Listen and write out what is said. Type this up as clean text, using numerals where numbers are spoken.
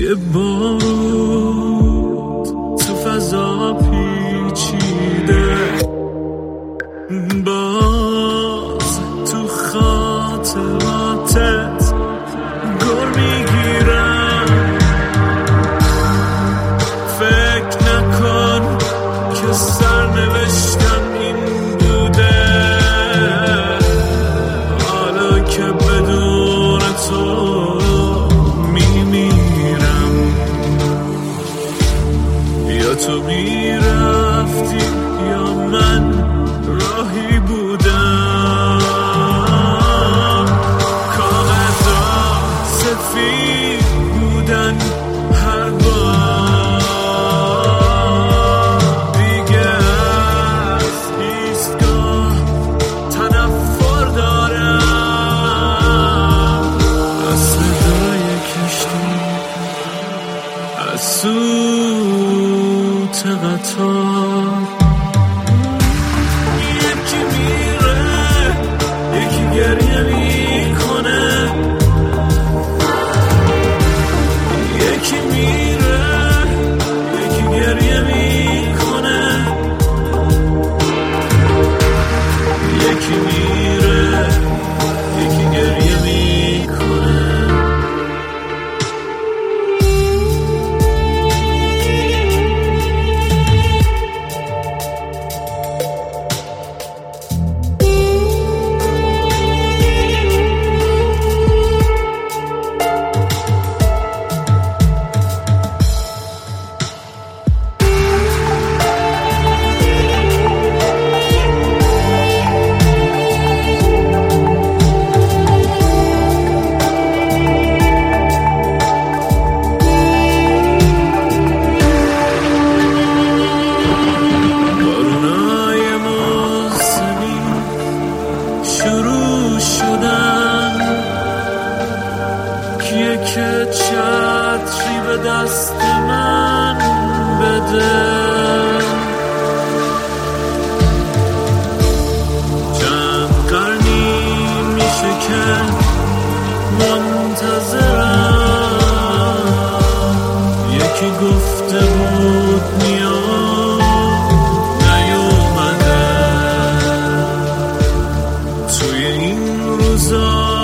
یه بارود تو فضا پیچیده، باز تو خاطراتت گل میگیرم. فکر نکن که سرنوشتم این بوده، حالا که بدون تو تو میرفتی یا من راهی بودم. کاغذا سفید بودن هر بار، دیگه از ایستگاه تنفر دارم. از صدای کشتی، از صوت قطار، یکی میره یکی گریه میکنه، یکی میره یکی گریه میکنه، یکی میره یکی گریه میکنه. شروع شدن کیه که چتری به دست من بده، چند قرنی میشه که منتظرم. یکی گفته بود میاد نیومده، توی این روزا